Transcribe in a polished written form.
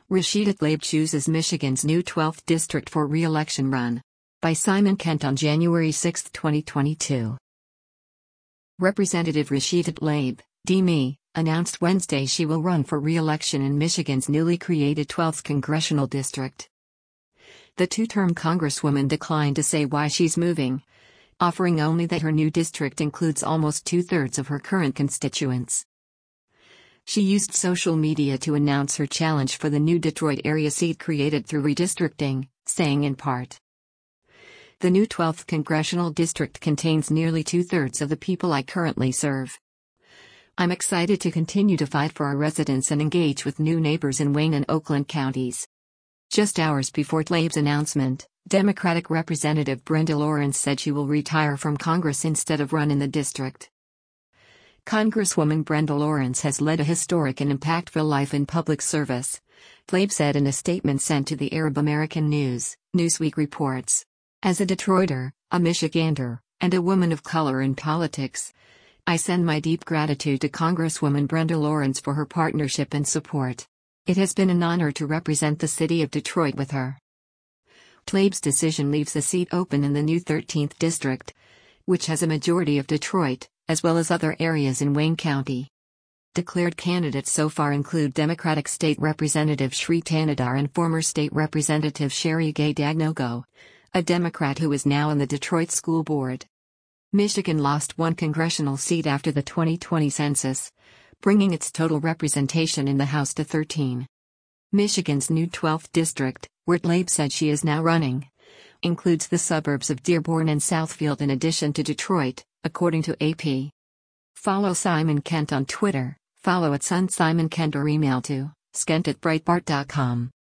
Rashida Tlaib chooses Michigan's new 12th district for re-election run. By Simon Kent on January 6, 2022. Representative Rashida Tlaib, D.M., announced Wednesday she will run for re-election in Michigan's newly created 12th congressional district. The two-term congresswoman declined to say why she's moving, offering only that her new district includes almost two-thirds of her current constituents. She used social media to announce her challenge for the new Detroit area seat created through redistricting, saying in part, "The new 12th congressional district contains nearly two-thirds of the people I currently serve. I'm excited to continue to fight for our residents and engage with new neighbors in Wayne and Oakland counties." Just hours before Tlaib's announcement, Democratic Representative Brenda Lawrence said she will retire from Congress instead of run in the district. Congresswoman Brenda Lawrence has led a historic and impactful life in public service, Tlaib said in a statement sent to the Arab American News, Newsweek reports. "As a Detroiter, a Michigander, and a woman of color in politics, I send my deep gratitude to Congresswoman Brenda Lawrence for her partnership and support. It has been an honor to represent the city of Detroit with her." Tlaib's decision leaves a seat open in the new 13th district, which has a majority of Detroit, as well as other areas in Wayne County. Declared candidates so far include Democratic State Representative Shri Tanadar and former State Representative Sherry Gay Dagnogo, a Democrat who is now on the Detroit School Board. Michigan lost one congressional seat after the 2020 census, bringing its total representation in the House to 13. Michigan's new 12th district, where Tlaib said she is now running, includes the suburbs of Dearborn and Southfield in addition to Detroit, according to AP. Follow Simon Kent on Twitter, follow @SunSimonKent or email to skent@breitbart.com.